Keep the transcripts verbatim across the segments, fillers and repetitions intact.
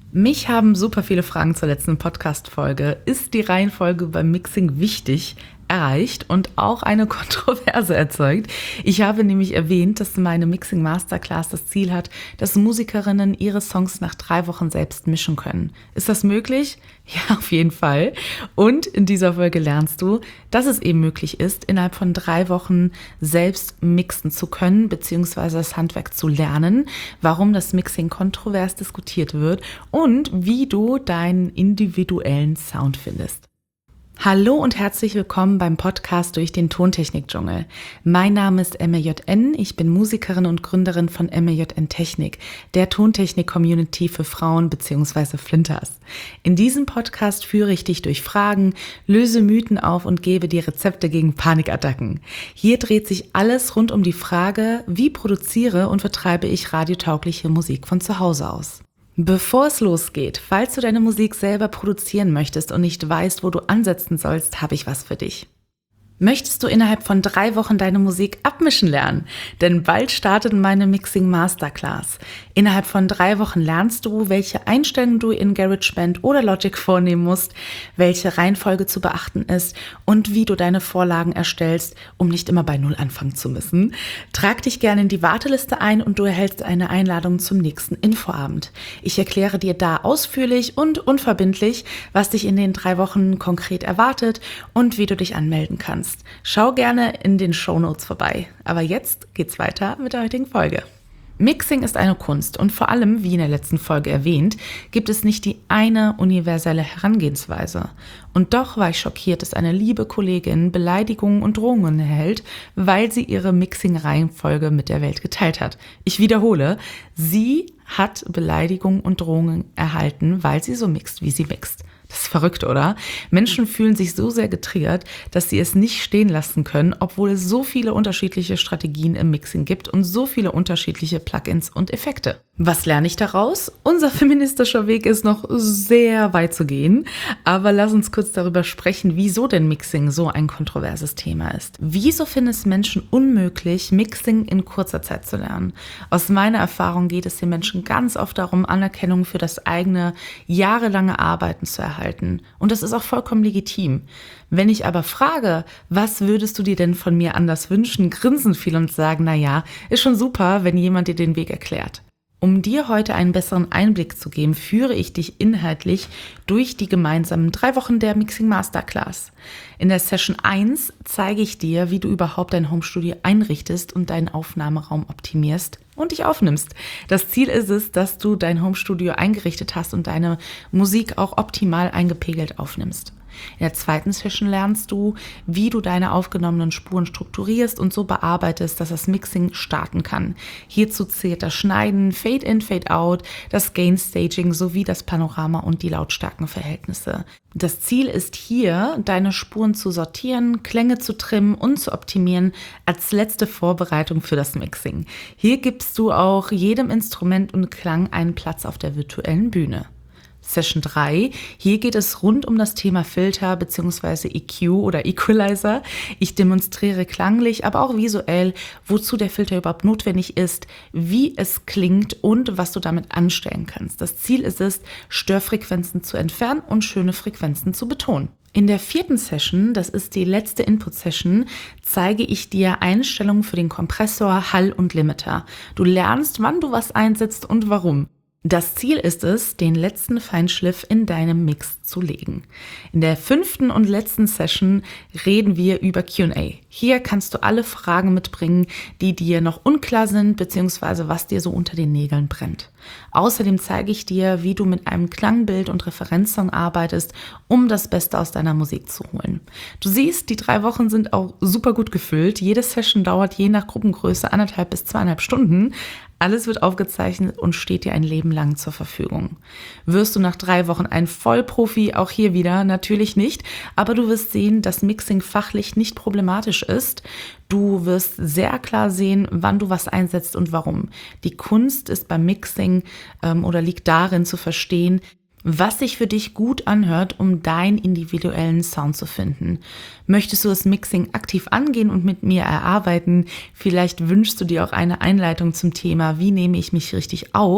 Mich haben super viele Fragen zur letzten Podcast-Folge. Ist die Reihenfolge beim Mixing wichtig? Erreicht und auch eine Kontroverse erzeugt. Ich habe nämlich erwähnt, dass meine Mixing Masterclass das Ziel hat, dass Musikerinnen ihre Songs nach drei Wochen selbst mischen können. Ist das möglich? Ja, auf jeden Fall. Und in dieser Folge lernst du, dass es eben möglich ist, innerhalb von drei Wochen selbst mixen zu können, beziehungsweise das Handwerk zu lernen, warum das Mixing kontrovers diskutiert wird und wie du deinen individuellen Sound findest. Hallo und herzlich willkommen beim Podcast durch den Tontechnik-Dschungel. Mein Name ist M R J N, ich bin Musikerin und Gründerin von M R J N Technik, der Tontechnik-Community für Frauen bzw. Flinters. In diesem Podcast führe ich dich durch Fragen, löse Mythen auf und gebe dir Rezepte gegen Panikattacken. Hier dreht sich alles rund um die Frage, wie produziere und vertreibe ich radiotaugliche Musik von zu Hause aus. Bevor es losgeht, falls du deine Musik selber produzieren möchtest und nicht weißt, wo du ansetzen sollst, habe ich was für dich. Möchtest du innerhalb von drei Wochen deine Musik abmischen lernen? Denn bald startet meine Mixing Masterclass. Innerhalb von drei Wochen lernst du, welche Einstellungen du in GarageBand oder Logic vornehmen musst, welche Reihenfolge zu beachten ist und wie du deine Vorlagen erstellst, um nicht immer bei Null anfangen zu müssen. Trag dich gerne in die Warteliste ein und du erhältst eine Einladung zum nächsten Infoabend. Ich erkläre dir da ausführlich und unverbindlich, was dich in den drei Wochen konkret erwartet und wie du dich anmelden kannst. Schau gerne in den Shownotes vorbei. Aber jetzt geht's weiter mit der heutigen Folge. Mixing ist eine Kunst und vor allem, wie in der letzten Folge erwähnt, gibt es nicht die eine universelle Herangehensweise. Und doch war ich schockiert, dass eine liebe Kollegin Beleidigungen und Drohungen erhält, weil sie ihre Mixing-Reihenfolge mit der Welt geteilt hat. Ich wiederhole, sie hat Beleidigungen und Drohungen erhalten, weil sie so mixt, wie sie mixt. Das ist verrückt, oder? Menschen fühlen sich so sehr getriggert, dass sie es nicht stehen lassen können, obwohl es so viele unterschiedliche Strategien im Mixing gibt und so viele unterschiedliche Plugins und Effekte. Was lerne ich daraus? Unser feministischer Weg ist noch sehr weit zu gehen, aber lass uns kurz darüber sprechen, wieso denn Mixing so ein kontroverses Thema ist. Wieso finden es Menschen unmöglich, Mixing in kurzer Zeit zu lernen? Aus meiner Erfahrung geht es den Menschen ganz oft darum, Anerkennung für das eigene, jahrelange Arbeiten zu erhalten. Und das ist auch vollkommen legitim. Wenn ich aber frage, was würdest du dir denn von mir anders wünschen, grinsen viele und sagen, na ja, ist schon super, wenn jemand dir den Weg erklärt. Um dir heute einen besseren Einblick zu geben, führe ich dich inhaltlich durch die gemeinsamen drei Wochen der Mixing Masterclass. In der Session eins zeige ich dir, wie du überhaupt dein Homestudio einrichtest und deinen Aufnahmeraum optimierst und dich aufnimmst. Das Ziel ist es, dass du dein Homestudio eingerichtet hast und deine Musik auch optimal eingepegelt aufnimmst. In der zweiten Session lernst du, wie du deine aufgenommenen Spuren strukturierst und so bearbeitest, dass das Mixing starten kann. Hierzu zählt das Schneiden, Fade-in, Fade-out, das Gain-Staging sowie das Panorama und die Lautstärkenverhältnisse. Das Ziel ist hier, deine Spuren zu sortieren, Klänge zu trimmen und zu optimieren als letzte Vorbereitung für das Mixing. Hier gibst du auch jedem Instrument und Klang einen Platz auf der virtuellen Bühne. Session drei. Hier geht es rund um das Thema Filter bzw. E Q oder Equalizer. Ich demonstriere klanglich, aber auch visuell, wozu der Filter überhaupt notwendig ist, wie es klingt und was du damit anstellen kannst. Das Ziel ist es, Störfrequenzen zu entfernen und schöne Frequenzen zu betonen. In der vierten Session, das ist die letzte Input-Session, zeige ich dir Einstellungen für den Kompressor, Hall und Limiter. Du lernst, wann du was einsetzt und warum. Das Ziel ist es, den letzten Feinschliff in deinem Mix zu legen. In der fünften und letzten Session reden wir über Q und A. Hier kannst du alle Fragen mitbringen, die dir noch unklar sind, beziehungsweise was dir so unter den Nägeln brennt. Außerdem zeige ich dir, wie du mit einem Klangbild und Referenzsong arbeitest, um das Beste aus deiner Musik zu holen. Du siehst, die drei Wochen sind auch super gut gefüllt. Jede Session dauert je nach Gruppengröße anderthalb bis zweieinhalb Stunden. Alles wird aufgezeichnet und steht dir ein Leben lang zur Verfügung. Wirst du nach drei Wochen ein Vollprofi, auch hier wieder natürlich nicht, aber du wirst sehen, dass Mixing fachlich nicht problematisch ist. Du wirst sehr klar sehen, wann du was einsetzt und warum. Die Kunst ist beim Mixing ähm, oder liegt darin zu verstehen, was sich für dich gut anhört, um deinen individuellen Sound zu finden. Möchtest du das Mixing aktiv angehen und mit mir erarbeiten? Vielleicht wünschst du dir auch eine Einleitung zum Thema, wie nehme ich mich richtig auf?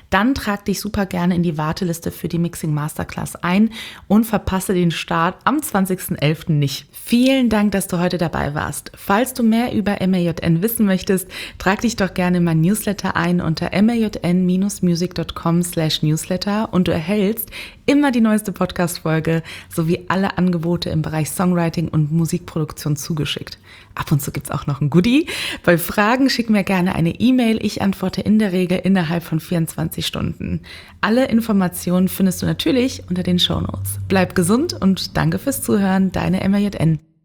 dann trag dich super gerne in die Warteliste für die Mixing Masterclass ein und verpasse den Start am zwanzigsten elften nicht. Vielen Dank, dass du heute dabei warst. Falls du mehr über M A J N wissen möchtest, trag dich doch gerne in mein Newsletter ein unter majn-music.com slash newsletter und du erhältst immer die neueste Podcast-Folge sowie alle Angebote im Bereich Songwriting und Musikproduktion zugeschickt. Ab und zu gibt's auch noch ein Goodie. Bei Fragen schick mir gerne eine E-Mail. Ich antworte in der Regel innerhalb von vierundzwanzig Stunden. Alle Informationen findest du natürlich unter den Shownotes. Bleib gesund und danke fürs Zuhören. Deine M A J N.